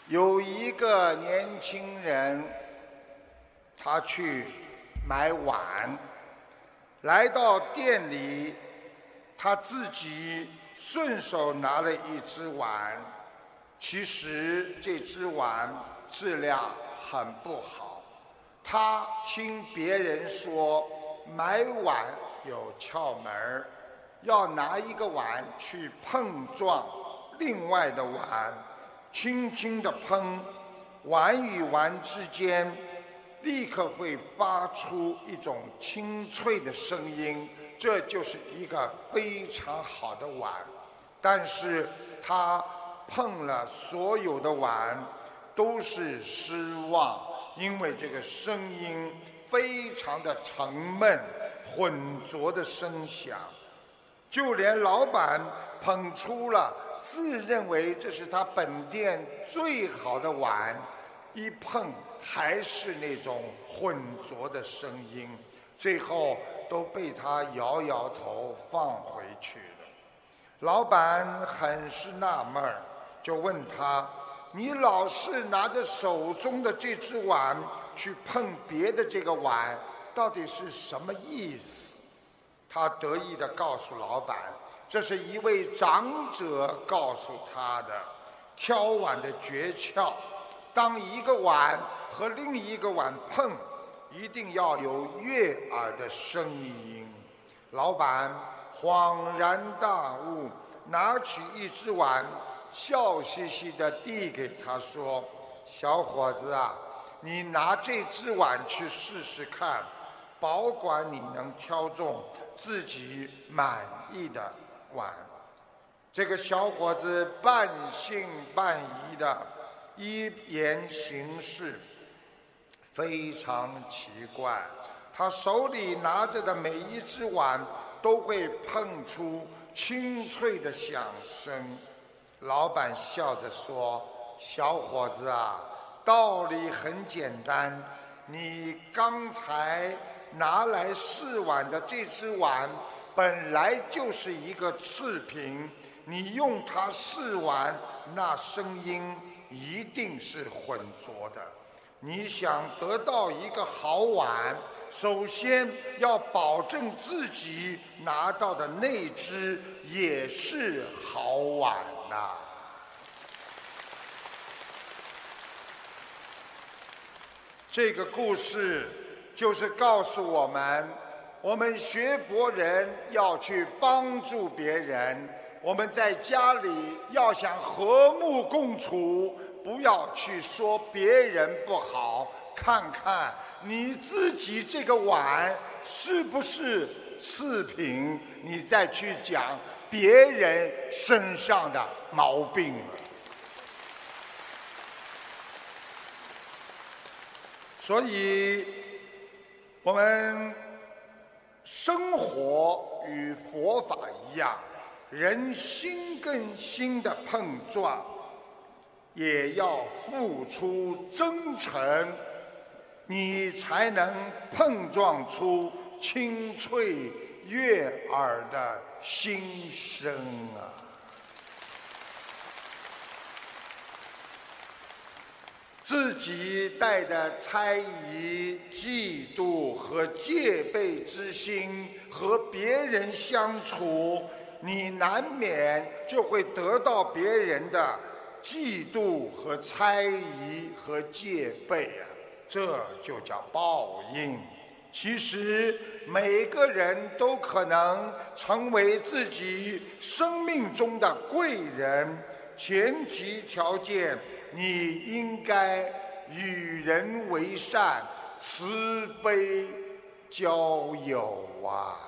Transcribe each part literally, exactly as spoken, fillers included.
有一个年轻人，他去买碗，来到店里，他自己顺手拿了一只碗，其实这只碗质量很不好。他听别人说买碗有窍门儿，要拿一个碗去碰撞另外的碗，轻轻地碰，碗与碗之间立刻会发出一种清脆的声音，这就是一个非常好的碗。但是他碰了所有的碗都是失望，因为这个声音非常的沉闷，混浊的声响，就连老板捧出了自认为这是他本店最好的碗，一碰还是那种混浊的声音，最后都被他摇摇头放回去了。老板很是纳闷儿，就问他：你老是拿着手中的这只碗去碰别的这个碗，到底是什么意思？他得意地告诉老板，这是一位长者告诉他的挑碗的诀窍。当一个碗和另一个碗碰，一定要有悦耳的声音。老板恍然大悟，拿起一只碗，笑嘻嘻地递给他说：小伙子啊，你拿这只碗去试试看，保管你能挑中自己满意的碗。这个小伙子半信半疑的一言行事非常奇怪，他手里拿着的每一只碗都会碰出清脆的响声。老板笑着说：小伙子啊，道理很简单，你刚才拿来试碗的这只碗本来就是一个次品，你用它试碗，那声音一定是混浊的。你想得到一个好碗，首先要保证自己拿到的那只也是好碗呐。这个故事就是告诉我们，我们学佛人要去帮助别人，我们在家里要想和睦共处，不要去说别人不好，看看你自己这个碗是不是次品，你再去讲别人身上的毛病。所以我们生活与佛法一样，人心跟心的碰撞也要付出真诚，你才能碰撞出清脆悦耳的心声啊！自己带着猜疑、嫉妒和戒备之心和别人相处，你难免就会得到别人的嫉妒和猜疑和戒备啊，这就叫报应。其实每个人都可能成为自己生命中的贵人，前提条件你应该与人为善，慈悲交友啊。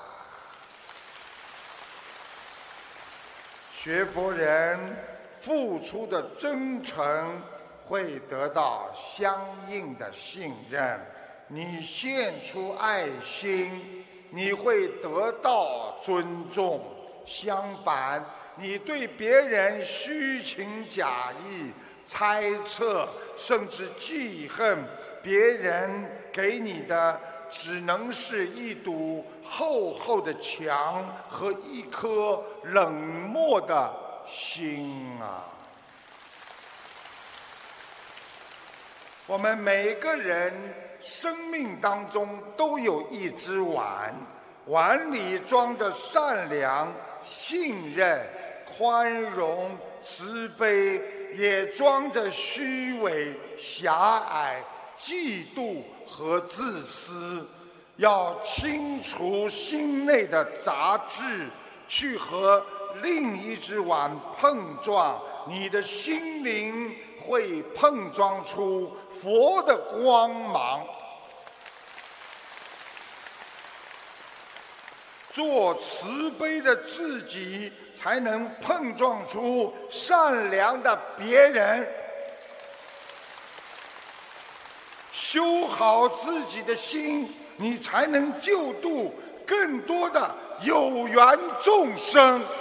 学佛人付出的真诚会得到相应的信任，你献出爱心，你会得到尊重。相反，你对别人虚情假意、猜测甚至记恨，别人给你的只能是一堵厚厚的墙和一颗冷漠的心啊！ 我们每个人生命当中都有一只碗，碗里装着善良、信任、宽容、慈悲，也装着虚伪、狭隘、嫉妒和自私。要清除心内的杂质，去和另一只碗碰撞，你的心灵会碰撞出佛的光芒。做慈悲的自己，才能碰撞出善良的别人。修好自己的心，你才能救度更多的有缘众生。